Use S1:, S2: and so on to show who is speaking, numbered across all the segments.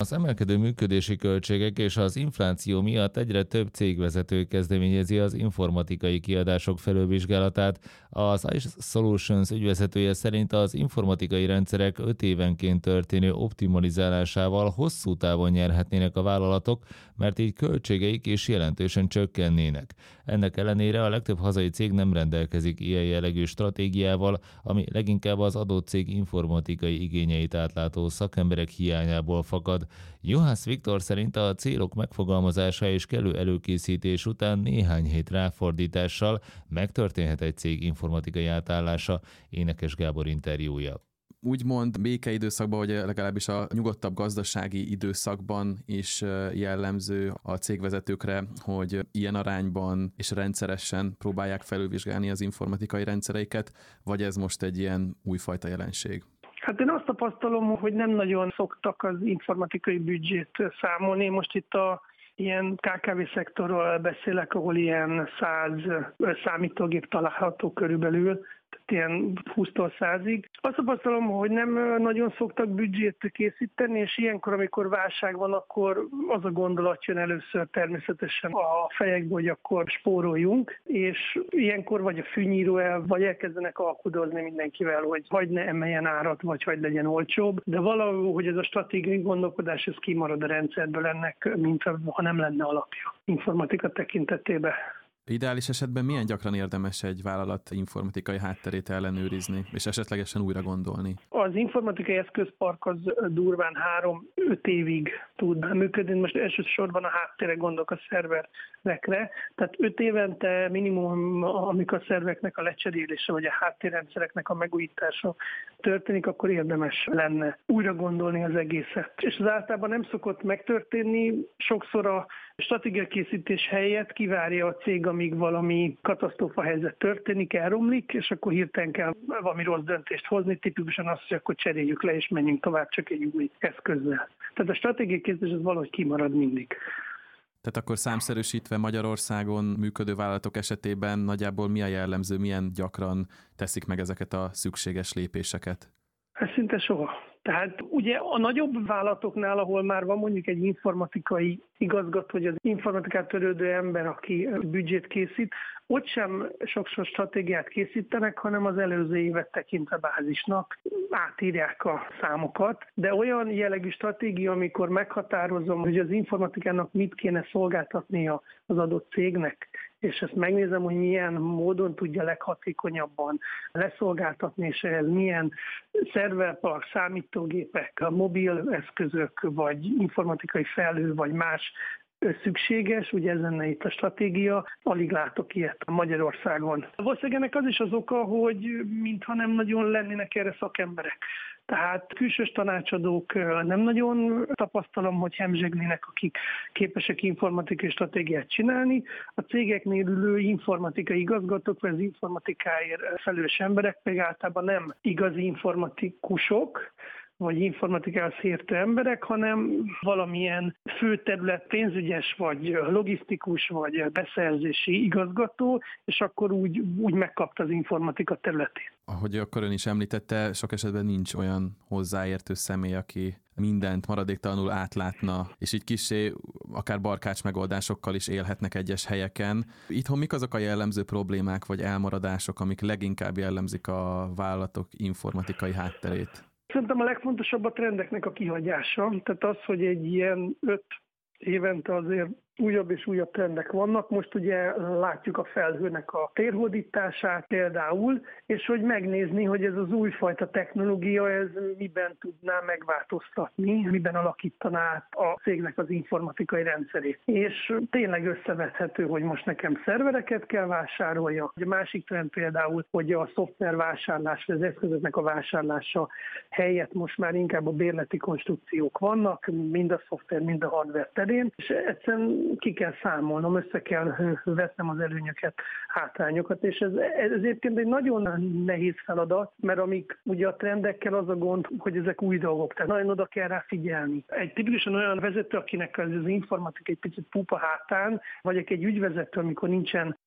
S1: Az emelkedő működési költségek és az infláció miatt egyre több cégvezető kezdeményezi az informatikai kiadások felülvizsgálatát. Az ice Solutions ügyvezetője szerint az informatikai rendszerek 5 évenként történő optimalizálásával hosszú távon nyerhetnének a vállalatok, mert így költségeik is jelentősen csökkennének. Ennek ellenére a legtöbb hazai cég nem rendelkezik ilyen jellegű stratégiával, ami leginkább az adott cég informatikai igényeit átlátó szakemberek hiányából fakad. Juhász Viktor szerint a célok megfogalmazása és kellő előkészítés után néhány hét ráfordítással megtörténhet egy cég informatikai átállása. Énekes Gábor interjúja.
S2: Úgymond békeidőszakban, vagy legalábbis a nyugodtabb gazdasági időszakban is jellemző a cégvezetőkre, hogy ilyen arányban és rendszeresen próbálják felülvizsgálni az informatikai rendszereiket, vagy ez most egy ilyen újfajta jelenség?
S3: Hát én azt tapasztalom, hogy nem nagyon szoktak az informatikai büdzsét számolni. Most itt ilyen KKV-szektorról beszélek, ahol ilyen 100 számítógép található körülbelül, tehát ilyen 20-tól 100-ig. Azt tapasztalom, hogy nem nagyon szoktak büdzsét készíteni, és ilyenkor, amikor válság van, akkor az a gondolat jön először természetesen a fejekbe, hogy akkor spóroljunk, és ilyenkor vagy a fűnyíró el, vagy elkezdenek alkudozni mindenkivel, hogy hagy ne emeljen árat, vagy hagy legyen olcsóbb, de valahogy ez a stratégiai gondolkodás, ez kimarad a rendszerből ennek, mint ha nem lenne alapja informatika tekintetében.
S2: Ideális esetben milyen gyakran érdemes egy vállalat informatikai hátterét ellenőrizni, és esetlegesen újra gondolni?
S3: Az informatikai eszközpark az durván 3-5 évig tud működni. Most elsősorban a háttérre gondolok, a szerverekre. Tehát 5 évente minimum, amikor a szerveknek a lecserélése, vagy a háttérrendszereknek a megújítása történik, akkor érdemes lenne újra gondolni az egészet. És az általában nem szokott megtörténni. Sokszor a stratégiakészítés helyett kivárja a cég, amíg valami katasztrófa helyzet történik, elromlik, és akkor hirtelen kell valami rossz döntést hozni, tipikusan azt, hogy akkor cseréljük le, és menjünk tovább csak egy új eszközzel. Tehát a stratégiakészítés az valahogy kimarad mindig.
S2: Tehát akkor számszerűsítve Magyarországon működő vállalatok esetében nagyjából mi a jellemző, milyen gyakran teszik meg ezeket a szükséges lépéseket?
S3: Ez szinte soha. Tehát ugye a nagyobb vállalatoknál, ahol már van mondjuk egy informatikai igazgató, vagy az informatikát törődő ember, aki büdzsét készít, ott sem sokszor stratégiát készítenek, hanem az előző évet tekintve bázisnak átírják a számokat. De olyan jellegű stratégia, amikor meghatározom, hogy az informatikának mit kéne szolgáltatnia az adott cégnek, és ezt megnézem, hogy milyen módon tudja leghatékonyabban leszolgáltatni, és ehhez milyen szerverpark, számítógépek, mobil eszközök, vagy informatikai felhő, vagy más szükséges, ugye ez lenne itt a stratégia, alig látok ilyet Magyarországon. Valószínűleg ennek az is az oka, hogy mintha nem nagyon lennének erre szakemberek. Tehát külsős tanácsadók nem nagyon tapasztalom, hogy hemzsegnének, akik képesek informatikai stratégiát csinálni. A cégeknél ülő informatikai igazgatók, vagy az informatikáért felelős emberek pedig általában nem igazi informatikusok, vagy informatikához értő emberek, hanem valamilyen főterület pénzügyes, vagy logisztikus, vagy beszerzési igazgató, és akkor úgy megkapta az informatika területét.
S2: Ahogy akkor ön is említette, sok esetben nincs olyan hozzáértő személy, aki mindent maradéktalanul átlátna, és így kissé akár barkács megoldásokkal is élhetnek egyes helyeken. Itthon mik azok a jellemző problémák vagy elmaradások, amik leginkább jellemzik a vállalatok informatikai hátterét?
S3: Szerintem a legfontosabb a trendeknek a kihagyása. Tehát az, hogy egy ilyen 5 évente azért újabb és újabb trendek vannak. Most ugye látjuk a felhőnek a térhódítását például, és hogy megnézni, hogy ez az újfajta technológia, ez miben tudná megváltoztatni, miben alakítaná át a cégnek az informatikai rendszerét. És tényleg összevethető, hogy most nekem szervereket kell vásárolja. A másik trend például, hogy a szoftvervásárlás, az eszközöknek a vásárlása helyett most már inkább a bérleti konstrukciók vannak, mind a szoftver, mind a hardware terén, és egyszerűen ki kell számolnom, össze kell vetnem az előnyöket, hátrányokat, és ez egyébként egy nagyon nehéz feladat, mert amíg ugye a trendekkel az a gond, hogy ezek új dolgok, tehát nagyon oda kell rá figyelni. Egy tipikusan olyan vezető, akinek az informatika egy picit pupa hátán, vagy egy ügyvezető, amikor nincsen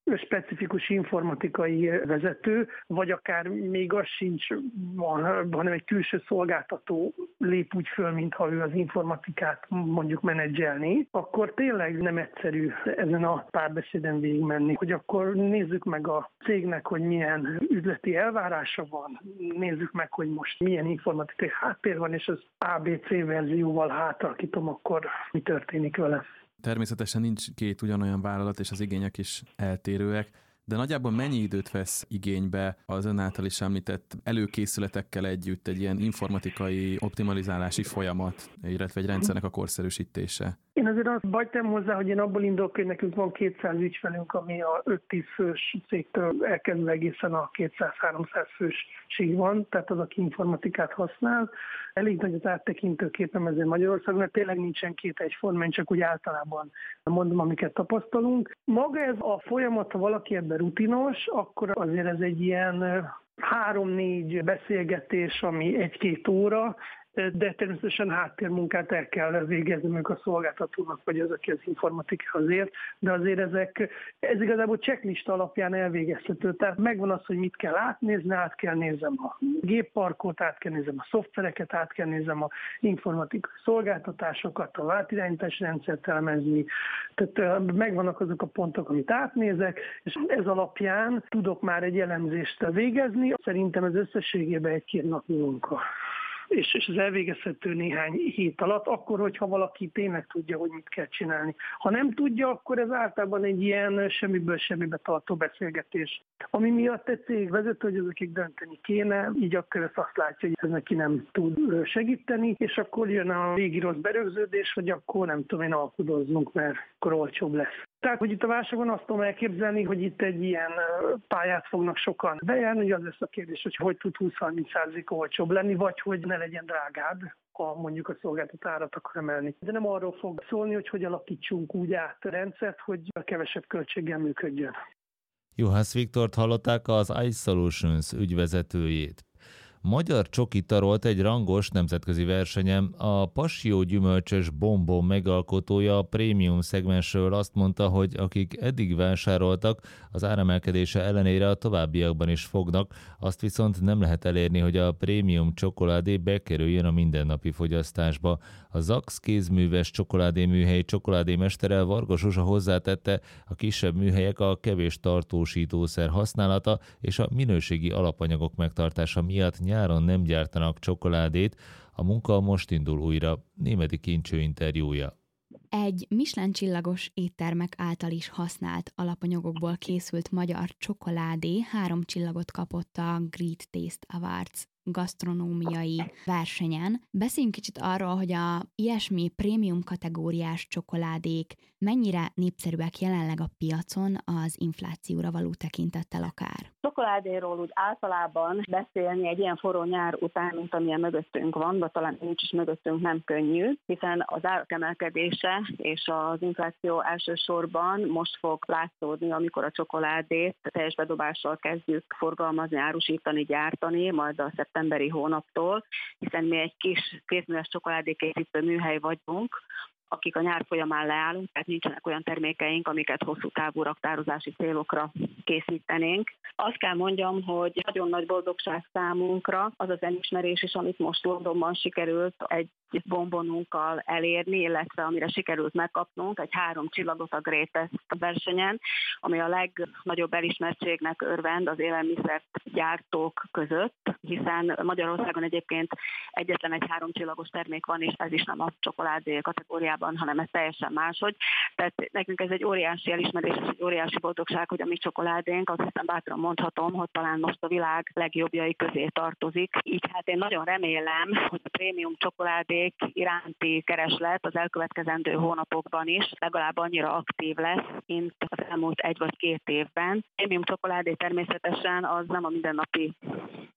S3: specifikus informatikai vezető, vagy akár még az sincs, hanem egy külső szolgáltató lép úgy föl, mintha ő az informatikát mondjuk menedzselni, akkor tényleg nem egyszerű ezen a párbeszéden végigmenni, hogy akkor nézzük meg a cégnek, hogy milyen üzleti elvárása van, nézzük meg, hogy most milyen informatikai háttér van, és az ABC verzióval hátalakítom, akkor mi történik vele.
S2: Természetesen nincs két ugyanolyan vállalat, és az igények is eltérőek, de nagyjából mennyi időt vesz igénybe az ön által is említett előkészületekkel együtt egy ilyen informatikai optimalizálási folyamat, illetve egy rendszernek a korszerűsítése?
S3: Én azért azt bajtam hozzá, hogy én abból indulok, hogy nekünk van 200 ügyfelünk, ami a 5-10 fős cégtől elkezdve egészen a 200-300 fősig van, tehát az, aki informatikát használ. Elég nagy az áttekintőképem ezért Magyarországon, mert tényleg nincsen két egyforma, én csak úgy általában mondom, amiket tapasztalunk. Maga ez a folyamat, ha valaki ebben rutinos, akkor azért ez egy ilyen 3-4 beszélgetés, ami 1-2 óra, de természetesen háttérmunkát el kell végezni a szolgáltatónak, vagy az, aki az informatikához ért, de azért ez igazából checklista alapján elvégezhető. Tehát megvan az, hogy mit kell átnézni, át kell nézem a gépparkot, át kell nézem a szoftvereket, át kell nézem a informatikai szolgáltatásokat, a vátirányítási rendszert elemezni. Tehát megvannak azok a pontok, amit átnézek, és ez alapján tudok már egy elemzést végezni. Szerintem ez összességében 1-2 napnyi munka. És az elvégezhető néhány hét alatt, akkor, hogyha valaki tényleg tudja, hogy mit kell csinálni. Ha nem tudja, akkor ez általában egy ilyen semmiből semmibe tartó beszélgetés. Ami miatt egy cég vezető, hogy azokig dönteni kéne, így akkor ezt azt látja, hogy ez neki nem tud segíteni, és akkor jön a régi rossz berögződés, hogy akkor nem tudom én alkudozzunk, mert akkor olcsóbb lesz. Tehát, hogy itt a válságon azt tudom elképzelni, hogy itt egy ilyen pályát fognak sokan bejárni, hogy az lesz a kérdés, hogy tud 20-30% olcsóbb lenni, vagy hogy ne legyen drágább, ha mondjuk a szolgáltató árat akar emelni. De nem arról fog szólni, hogy alakítsunk úgy át a rendszert, hogy kevesebb költséggel működjön.
S1: Juhász Viktort hallották, az iSolutions ügyvezetőjét. Magyar csoki tarolt egy rangos nemzetközi versenyen. A passió-gyümölcsös bombon megalkotója a prémium szegmensről azt mondta, hogy akik eddig vásároltak, az áremelkedése ellenére a továbbiakban is fognak, azt viszont nem lehet elérni, hogy a prémium csokoládé bekerüljön a mindennapi fogyasztásba. A Zax kézműves csokoládéműhely csokoládémestere Varga Zsuzsa hozzátette, a kisebb műhelyek a kevés tartósítószer használata és a minőségi alapanyagok megtartása miatt nyáron nem gyártanak csokoládét, a munka most indul újra. Németi Kincső interjúja.
S4: Egy Michelin-csillagos éttermek által is használt alapanyagokból készült magyar csokoládé 3 csillagot kapott a Great Taste Awards gasztronómiai versenyen. Beszéljünk kicsit arról, hogy a ilyesmi prémium kategóriás csokoládék mennyire népszerűek jelenleg a piacon az inflációra való tekintettel akár.
S5: Csokoládéról úgy általában beszélni egy ilyen forró nyár után, mint amilyen mögöttünk van, de talán nincs is mögöttünk, nem könnyű, hiszen az árak emelkedése és az infláció elsősorban most fog látszódni, amikor a csokoládét teljes bedobással kezdjük forgalmazni, árusítani, gyártani, majd a szeptemberi hónaptól, hiszen mi egy kis kézműves csokoládékészítő műhely vagyunk, akik a nyár folyamán leállunk, tehát nincsenek olyan termékeink, amiket hosszú távú raktározási célokra készítenénk. Azt kell mondjam, hogy nagyon nagy boldogság számunkra az az elismerés is, amit most Londonban sikerült egy bombonunkkal elérni, illetve amire sikerült megkapnunk egy 3 csillagot a Great Taste versenyen, ami a legnagyobb elismertségnek örvend az élelmiszert gyártók között, hiszen Magyarországon egyébként egyetlen egy 3 csillagos termék van, és ez is nem a csokoládé kategóriában, hanem ez teljesen máshogy. Tehát nekünk ez egy óriási elismerés és egy óriási boldogság, hogy a mi csokoládénk, azt hiszem bátran mondhatom, hogy talán most a világ legjobbjai közé tartozik. Így hát én nagyon remélem, hogy a prémium csokoládék iránti kereslet az elkövetkezendő hónapokban is legalább annyira aktív lesz, mint az elmúlt 1 vagy 2 évben. Prémium csokoládé természetesen az nem a mindennapi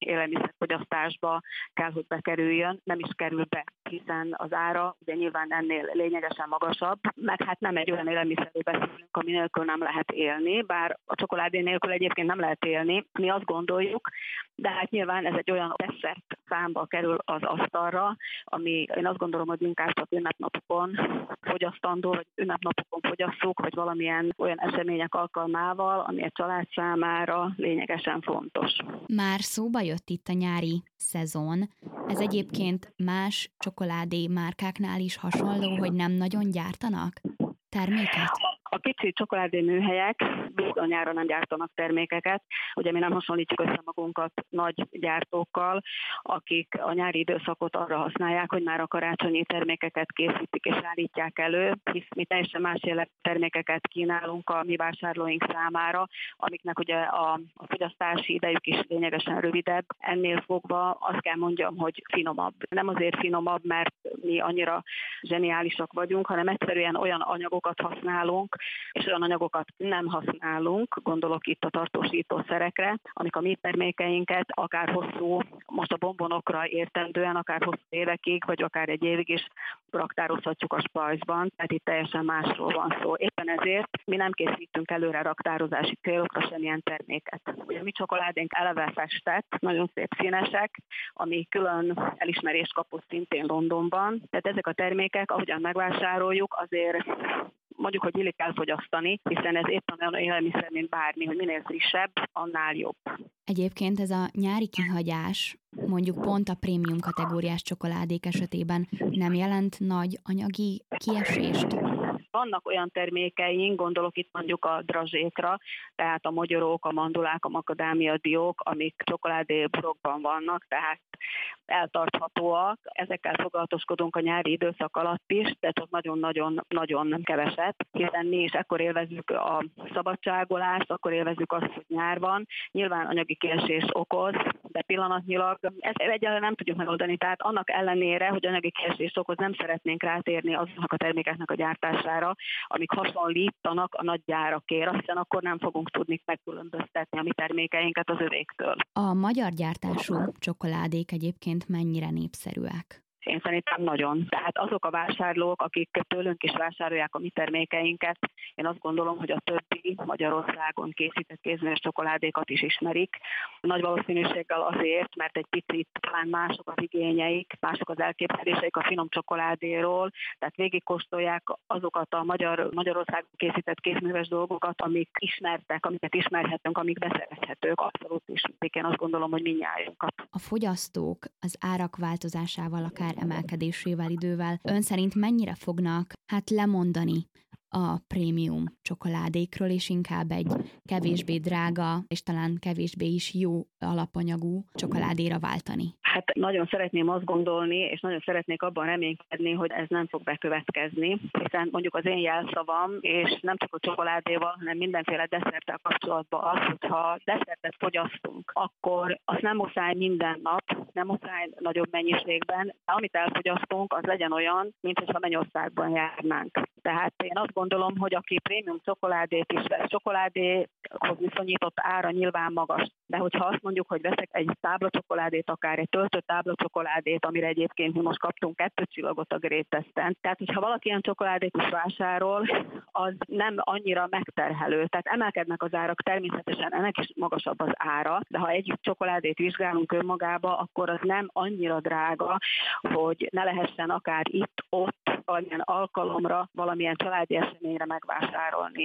S5: élelmiszerfogyasztásba kell, hogy bekerüljön, nem is kerül be, hiszen az ára ugye nyilván ennél lényegesen magasabb, meg hát nem egy olyan élelmiszerről beszélünk, ami nélkül nem lehet élni, bár a csokoládé nélkül egyébként nem lehet élni, mi azt gondoljuk, de hát nyilván ez egy olyan desszert számba kerül az asztalra, ami én azt gondolom, hogy inkább csak ünnepnapokon fogyasztandó, vagy ünnepnapokon fogyasszuk, vagy valamilyen olyan események alkalmával, ami egy család számára lényegesen fontos.
S4: Már szóba jött itt a nyári szezon. Ez egyébként más csokoládé márkáknál is hasonló, hogy nem nagyon gyártanak terméket?
S5: A kicsi csokoládé műhelyek bizonyára nem gyártanak termékeket, ugye mi nem hasonlítjuk össze magunkat nagy gyártókkal, akik a nyári időszakot arra használják, hogy már a karácsonyi termékeket készítik és állítják elő, hisz mi teljesen más jellegű termékeket kínálunk a mi vásárlóink számára, amiknek ugye a fogyasztási idejük is lényegesen rövidebb. Ennél fogva azt kell mondjam, hogy finomabb. Nem azért finomabb, mert mi annyira zseniálisak vagyunk, hanem egyszerűen olyan anyagokat használunk, és olyan anyagokat nem használunk, gondolok itt a tartósítószerekre, amik a mi termékeinket akár hosszú, most a bombonokra értendően, akár hosszú évekig, vagy akár egy évig is raktározhatjuk a spajzban, tehát itt teljesen másról van szó. Éppen ezért mi nem készítünk előre raktározási célokra semmilyen terméket. Ugye mi csokoládénk eleve festett, nagyon szép színesek, ami külön elismerést kapott szintén Londonban. Tehát ezek a termékek, ahogyan megvásároljuk, azért mondjuk, hogy illik elfogyasztani, hiszen ez éppen olyan élelmiszer, mint bármi, hogy minél frissebb, annál jobb.
S4: Egyébként ez a nyári kihagyás, mondjuk pont a prémium kategóriás csokoládék esetében nem jelent nagy anyagi kiesést?
S5: Vannak olyan termékeink, gondolok itt mondjuk a drazsékra, tehát a mogyorók, a mandulák, a makadámiadiók, amik csokoládéburokban vannak, tehát eltarthatóak. Ezekkel foglalatoskodunk a nyári időszak alatt is, de csak nagyon-nagyon keveset, hiszen mi is ekkor élvezzük a szabadságolást, akkor élvezzük azt, hogy nyár van. Nyilván anyagi kiesés okoz, de pillanatnyilag ezt egyáltalán nem tudjuk megoldani. Tehát annak ellenére, hogy anyagi kiesés okoz, nem szeretnénk rátérni azoknak a termékeknek a gyártására, amik hasonlítanak a nagy gyárakért, hiszen akkor nem fogunk tudni megkülönböztetni a mi termékeinket az övéktől.
S4: A magyar gyártású csokoládék egyébként mennyire népszerűek?
S5: Én szerintem nagyon. Tehát azok a vásárlók, akik tőlünk is vásárolják a mi termékeinket, én azt gondolom, hogy a többi Magyarországon készített kézműves csokoládékat is ismerik. Nagy valószínűséggel azért, mert egy picit talán mások az igényeik, mások az elképzeléseik a finom csokoládéról, tehát végigkóstolják azokat a Magyarországon készített kézműves dolgokat, amik ismertek, amiket ismerhetünk, amik beszerezhetők, abszolút ismerik. Én azt gondolom, hogy mindnyájunkat.
S4: A fogyasztók az árak változásával, akár emelkedésével idővel ön szerint mennyire fognak lemondani a prémium csokoládékról, és inkább egy kevésbé drága, és talán kevésbé is jó alapanyagú csokoládéra váltani?
S5: Hát nagyon szeretném azt gondolni, és nagyon szeretnék abban reménykedni, hogy ez nem fog bekövetkezni, hiszen mondjuk az én jelszavam, és nem csak a csokoládéval, hanem mindenféle desszerttel kapcsolatban az, hogyha desszertet fogyasztunk, akkor azt nem muszáj minden nap, nem muszáj nagyobb mennyiségben, de amit elfogyasztunk, az legyen olyan, mint hogyha Mennyországban járnánk. Tehát én azt gondolom, hogy aki prémium csokoládét is vesz, csokoládéhoz viszonyított ára nyilván magas, de hogyha azt mondjuk, hogy veszek egy táblacsokoládét, akár egy töltött táblacsokoládét, amire egyébként mi most kaptunk 2 csillagot a Great-testen, tehát hogyha valaki ilyen csokoládét is vásárol, az nem annyira megterhelő. Tehát emelkednek az árak, természetesen ennek is magasabb az ára, de ha egy csokoládét vizsgálunk önmagába, akkor az nem annyira drága, hogy ne lehessen akár itt-ott valamilyen alkalomra, valamilyen családi eseményre megvásárolni.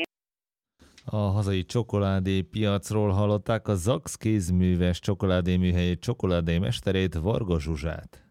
S1: A hazai csokoládé piacról hallották a Zax kézműves csokoládéműhely csokoládé mesterét, Varga Zsuzsát.